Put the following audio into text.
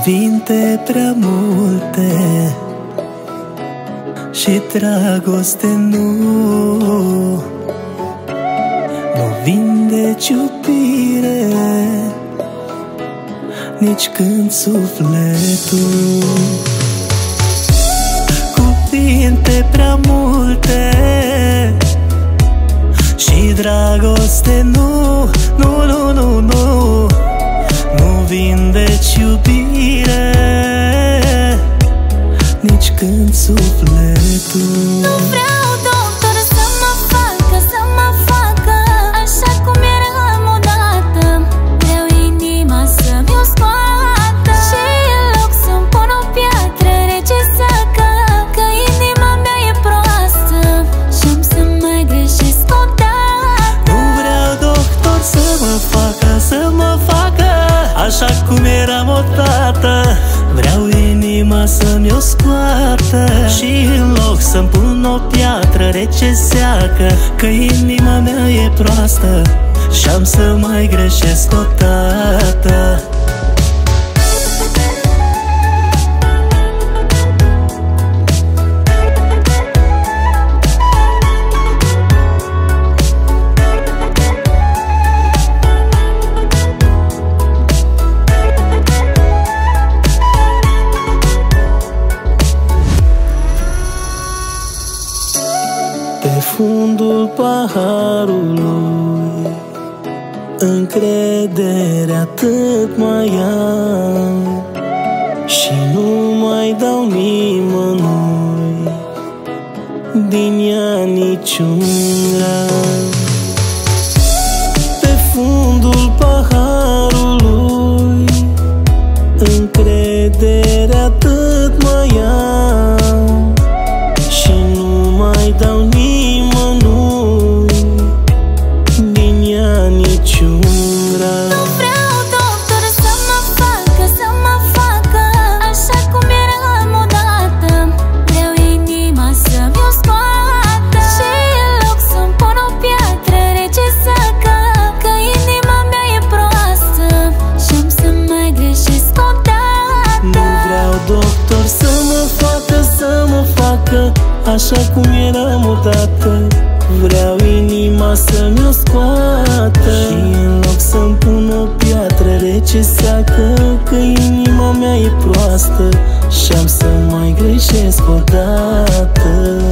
Cuvinte prea multe și dragoste nu vindeci iubire, nici când sufletul. Cuvinte prea multe și dragoste nu vindeci iubire, nici când sufletul. Nu vreau doctor să mă facă așa cum eram odată. Vreau inima să-mi o scoată și în loc să-mi pun o piatră rece seacă, că inima mea e proastă și-am să mai greșesc odată. Nu vreau doctor să mă facă așa cum eram odată. Vreau inima să-mi o scoată și în loc să-mi pun o piatră rece seacă, că inima mea e proastă și-am să mai greșesc odată. Pe fundul paharului încredere atât mai am și nu mai dau nimănui din ea niciun ram. Pe fundul paharului încredere atât mai am și nu mai dau nimănui din ea niciun ram. Nu vreau doctor să mă facă așa cum eram odată. Vreau inima să-mi o scoată și în loc să-mi pun o piatră rece seacă, că inima mea e proastă și-am să mai greșesc odată. Nu vreau doctor să mă facă așa cum eram odată. Vreau inima să-mi o scoată și în loc să-mi pun o piatră rece seacă, că inima mea e proastă și-am să mai greșesc odată.